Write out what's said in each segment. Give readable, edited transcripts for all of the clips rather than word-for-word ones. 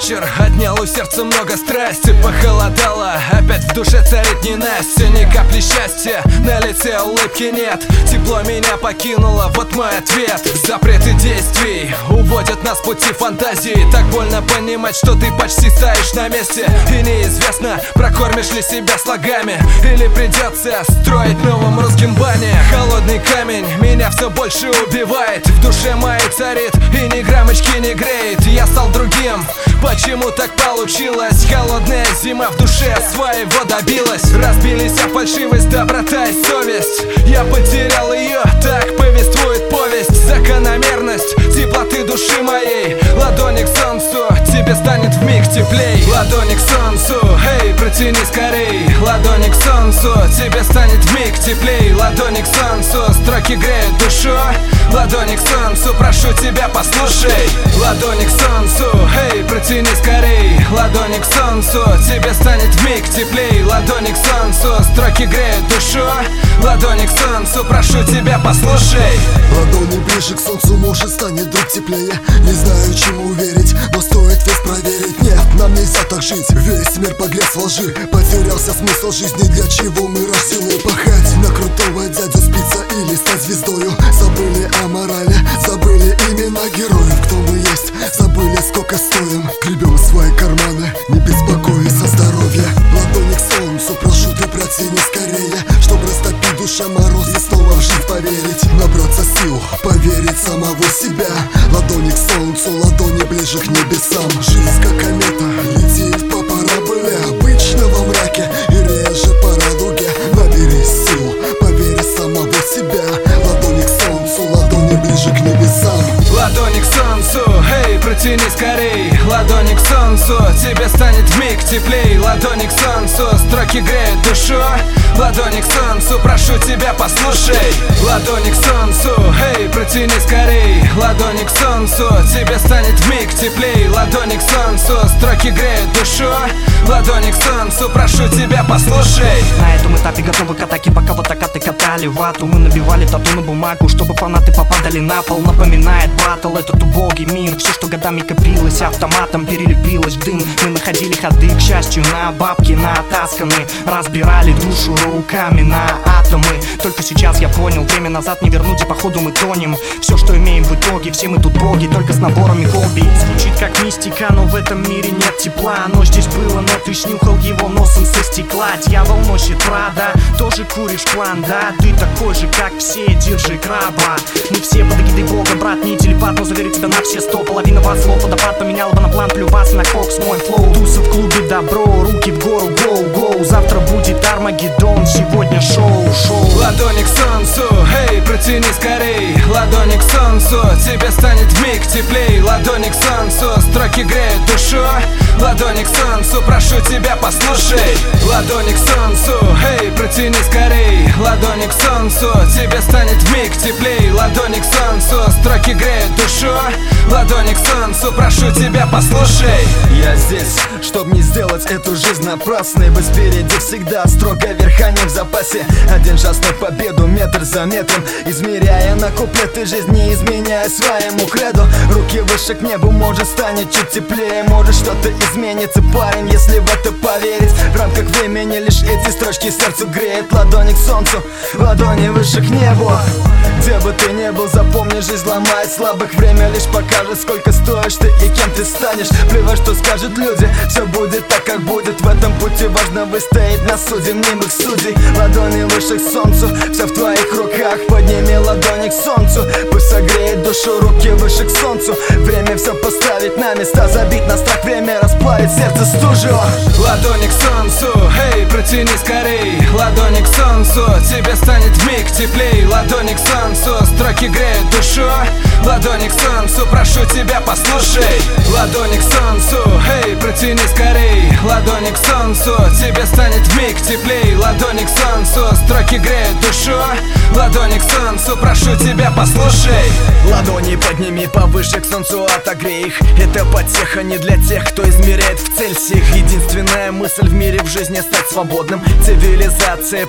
вечер отнял у сердца много страсти. Похолодало, опять в душе царит ненастье. Ни капли счастья, на лице улыбки нет. Тепло меня покинуло, вот мой ответ. Запреты действий уводят нас с пути фантазии. Так больно понимать, что ты почти стоишь на месте. И неизвестно, прокормишь ли себя слогами, или придется строить новым русским бани. Холодный камень меня все больше убивает. В душе моей царит и ни граммочки не греет. Я стал другим, почему так получилось? Холодная зима в душе своего добилась. Разбились о фальшивость, доброта и совесть. Я потерял ее, так повествует повесть. Закономерность теплоты души моей. Ладони к солнцу, тебе станет вмиг теплей. Ладони к солнцу, эй, протяни скорей. Ладони к солнцу, тебе станет вмиг теплей. Ладони к солнцу, строки греют душу. Ладони к солнцу, прошу тебя, послушай. Ладони к солнцу, эй, протяни скорей. Ладони к солнцу, тебе станет вмиг теплей. Ладони к солнцу, строки греют душу. Ладони к солнцу, прошу тебя, послушай. Ладони ближе к солнцу, может станет вдруг теплее. Не знаю, чему верить, но стоит весь проверить. Нет, нам нельзя так жить, весь мир погряз во лжи. Потерялся смысл жизни, для чего мы рождены. Пахать на крутого дядю, спиться или стать звездою. Забыли о морали, забыли имена героев. Кто мы есть, забыли сколько стоим. Гребем свои карманы, не беспокоясь о здоровье. Ладони к солнцу, прошу ты протяни скорее, чтоб растопить душа мороз и снова в жизнь поверить. Набраться сил, поверить в самого себя. Ладони к солнцу, ладони ближе к небесам. Жизнь как комета, летит по параболе. Обычно во мраке и реже по радуге. Наберись сил, поверь в самого себя. Ладони к солнцу, ладони ближе к небесам. Ладони к солнцу, эй, протяни скорей. Ладони к солнцу, тебе станет вмиг теплей. Ладони к солнцу, строки греют душу. Ладони к солнцу, прошу тебя, послушай. Ладони к солнцу, эй, протяни скорей. Ладони к солнцу, тебе станет вмиг теплей. Ладони к солнцу, строки греют душу. Ладони к солнцу, прошу тебя, послушай. На этом этапе готовы к атаке, пока вот атаки катали вату. Мы набивали тату на бумагу, чтобы фанаты попадали на пол. Напоминает батл, этот убогий мир. Все, что годами копилось, автоматом перелепилось в дым. Мы находили ходы, к счастью, на бабки натасканы. Разбирали душу руками на атомы. Только сейчас я понял, время назад не вернуть, и походу мы тонем. Все, что имеем в итоге, все мы тут боги, только с наборами хобби. Звучит как мистика, но в этом мире нет тепла. Оно здесь было, но ты снюхал его носом со стекла. Дьявол носит Прада, тоже куришь план, да? Ты такой же, как все, держи краба. Мы все под эгидой бога, брат, не телепат, но заверю тебя на все 100. Половина вас зло, водопад поменял бы на план, плюваться на кокс, мой флоу. Туса в клубе добро, руки в гору, гоу-гоу. Завтра будет Армагеддон, сегодня шоу. Ладони к солнцу, эй, протяни скорей. Ладони к солнцу, тебе станет вмиг теплей. Ладони к солнцу, строки греют душу. Ладони к солнцу, прошу тебя, послушай. Ладони к солнцу, эй, протяни скорей. Ладони к солнцу, тебе станет вмиг теплей. Ладони к солнцу, строки греют душу. Ладони к солнцу, прошу тебя, послушай. Я здесь, чтоб не сделать эту жизнь напрасной. Вы спереди всегда, строго верха не в запасе. Один шанс на победу, метр за метром, измеряя на куплеты жизни, изменяя своему креду. Руки выше к небу, может станет чуть теплее. Может что-то изменится, парень, если в это поверить. В рамках времени лишь эти строчки сердцу греет. Ладони к солнцу, ладони выше к небу. Где бы ты ни был, запомни, жизнь ломает слабых. Время лишь покажет, сколько стоишь ты и кем ты станешь. Плевать, что скажут люди, все будет так, как будет. В этом пути важно выстоять на суде мнимых судей. Ладони выше к солнцу, все в твоих руках. Подними ладони к солнцу, пусть согреет душу. Руки выше к солнцу, время все поставить на места. Забить на страх, время расплавит сердце стужу. Ладони к солнцу, эй, протяни скорей. Ладони к солнцу, тебе станет вмиг теплей. Ладони к солнцу, строки греют душу. Ладони к солнцу, прошу тебя, послушай. Ладони к солнцу, эй, протяни скорей. Ладони к солнцу, тебе станет вмиг теплей. Ладони к солнцу, строки греют душу. Ладони к солнцу, прошу тебя, послушай. Ладони подними повыше к солнцу, отогрей их. Это потеха не для тех, кто измеряет в Цельсиях. Единственная мысль в мире в жизни — стать свободным. Цивилизация поток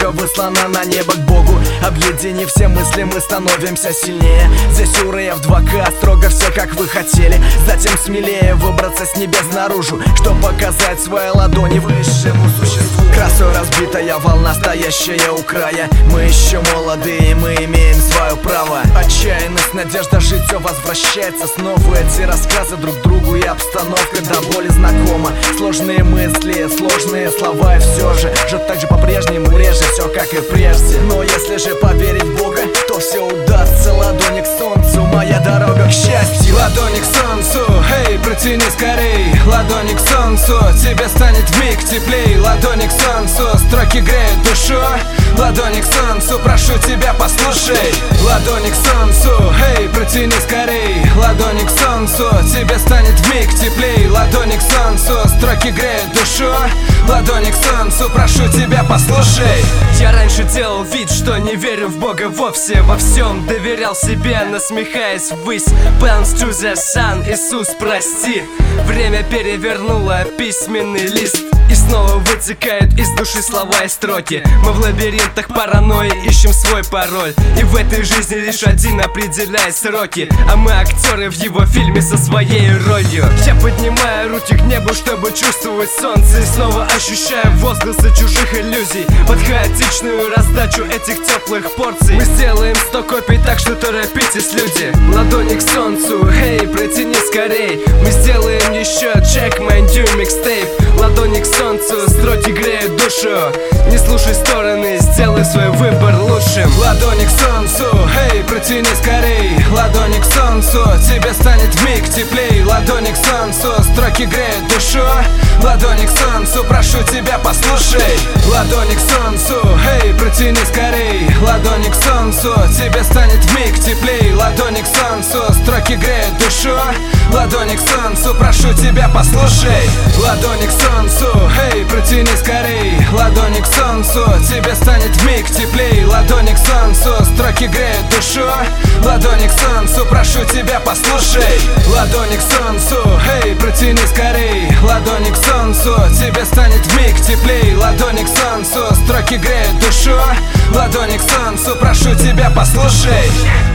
рука выслана на небо к Богу. Объединив все мысли, мы становимся сильнее. Здесь у Рэя в 2К строго все как вы хотели. Затем смелее выбраться с небес наружу, чтоб показать свои ладони высшему существу. Красой разбитая волна, стоящая у края. Мы еще молодые, мы имеем свое право. Отчаянность, надежда жить, все возвращается снова. Эти рассказы друг другу и обстановка до боли знакома. Сложные мысли, сложные слова, и все же жить так же по-прежнему реже, все как и прежде. Но если же поверить в Бога, то все удастся. Ладони к солнцу, моя дорога к счастью. Ладони к солнцу, эй, протяни скорей. Ладони к солнцу, тебе станет вмиг теплей. Ладони к солнцу, строки греют душу. Ладони к солнцу, прошу тебя, послушай. Ладони к солнцу, эй, протяни скорей. Ладони к солнцу, тебе станет вмиг теплей. Ладони к солнцу, строки греют душу. Ладони к солнцу, прошу тебя, послушай. Я раньше делал вид, что не верю в Бога вовсе. Во всем доверял себе, насмехаясь ввысь. Bounce to the sun, Иисус, прости. Время перевернуло письменный лист, и снова вытекают из души слова и строки. Мы в лабиринтах паранойи ищем свой пароль, и в этой жизни лишь один определяет сроки. А мы актеры в его фильме со своей ролью. Я поднимаю руки к небу, чтобы чувствовать солнце, и снова ощущаю возгласы чужих иллюзий под хаотичную раздачу этих теплых порций. Мы сделаем 100 копий, так что торопитесь, люди. Ладони к солнцу, эй, протяни скорей. Мы сделаем еще check my new mixtape. Ладони к солнцу, строки греют душу. Не слушай стороны, сделай свой выбор лучшим. Ладони к солнцу, эй, протяни скорей. Ладони к солнцу, тебе станет вмиг теплей. Ладони к солнцу, строки греют душу. Ладони к солнцу, прошу тебя, послушай. Ладони к солнцу, эй, протяни скорей. Ладони к солнцу, тебе станет вмиг теплей. Ладони к солнцу, строки греют душу. Ладони к солнцу, прошу тебя, послушай. Ладони к солнцу, эй, протяни скорей. Ладони к солнцу, тебе станет вмиг теплей. Ладони к солнцу, строки греют душу. Ладони к солнцу, прошу тебя, послушай. Ладони к солнцу, эй, протяни скорей. Ладони к солнцу, тебе станет вмиг теплей. Ладони к солнцу, строки греют душу. Ладони к солнцу, прошу тебя, послушай.